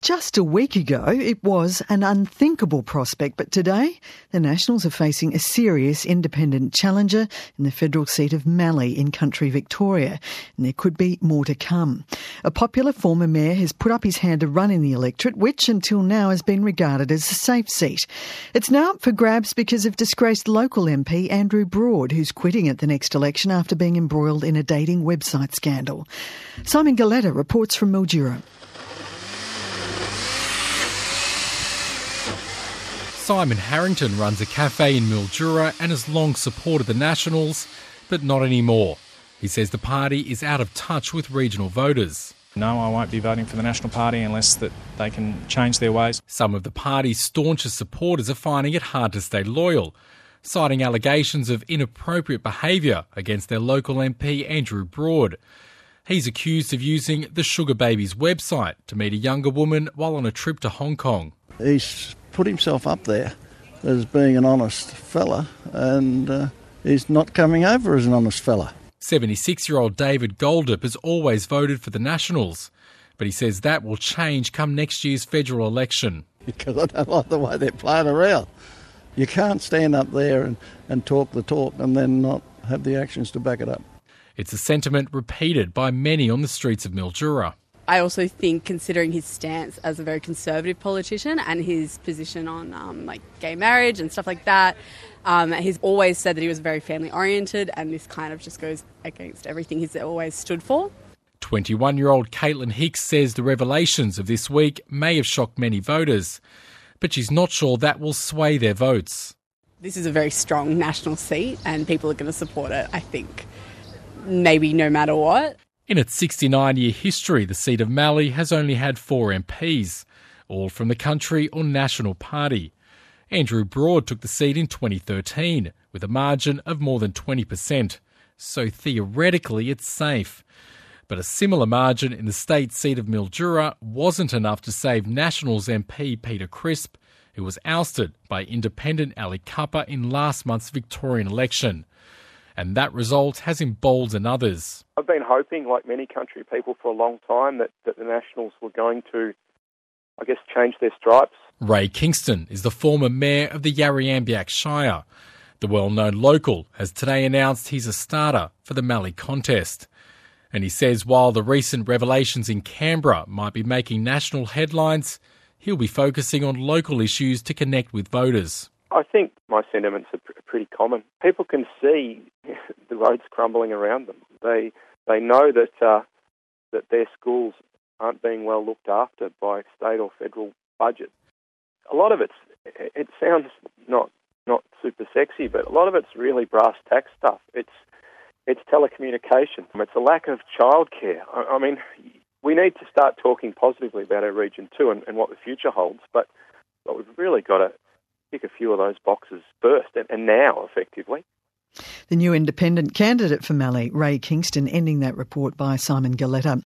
Just a week ago, it was an unthinkable prospect, but today the Nationals are facing a serious independent challenger in the federal seat of Mallee in country Victoria, and there could be more to come. A popular former mayor has put up his hand to run in the electorate, which until now has been regarded as a safe seat. It's now up for grabs because of disgraced local MP Andrew Broad, who's quitting at the next election after being embroiled in a dating website scandal. Simon Galetta reports from Mildura. Simon Harrington runs a cafe in Mildura and has long supported the Nationals, but not anymore. He says the party is out of touch with regional voters. No, I won't be voting for the National Party unless that they can change their ways. Some of the party's staunchest supporters are finding it hard to stay loyal, citing allegations of inappropriate behaviour against their local MP Andrew Broad. He's accused of using the Sugar Babies website to meet a younger woman while on a trip to Hong Kong. He's put himself up there as being an honest fella, and he's not coming over as an honest fella. 76-year-old David Goldip has always voted for the Nationals, but he says that will change come next year's federal election. Because I don't like the way they're playing around. You can't stand up there and talk the talk and then not have the actions to back it up. It's a sentiment repeated by many on the streets of Mildura. I also think, considering his stance as a very conservative politician and his position on gay marriage and stuff like that, he's always said that he was very family-oriented, and this kind of just goes against everything he's always stood for. 21-year-old Caitlin Hicks says the revelations of this week may have shocked many voters, but she's not sure that will sway their votes. This is a very strong national seat, and people are going to support it, I think, maybe no matter what. In its 69-year history, the seat of Mallee has only had 4 MPs, all from the country or National Party. Andrew Broad took the seat in 2013 with a margin of more than 20%, so theoretically it's safe. But a similar margin in the state seat of Mildura wasn't enough to save Nationals MP Peter Crisp, who was ousted by independent Ali Cupper in last month's Victorian election. And that result has emboldened others. I've been hoping, like many country people for a long time, that the Nationals were going to, change their stripes. Ray Kingston is the former mayor of the Yarriambiack Shire. The well-known local has today announced he's a starter for the Mallee contest. And he says while the recent revelations in Canberra might be making national headlines, he'll be focusing on local issues to connect with voters. I think my sentiments are pretty common. People can see the roads crumbling around them. They know that their schools aren't being well looked after by state or federal budget. A lot of it sounds not super sexy, but a lot of it's really brass tack stuff. It's telecommunications. It's a lack of childcare. I mean, we need to start talking positively about our region too and what the future holds, but we've really got to tick a few of those boxes first, and now, effectively. The new independent candidate for Mallee, Ray Kingston, ending that report by Simon Galetta.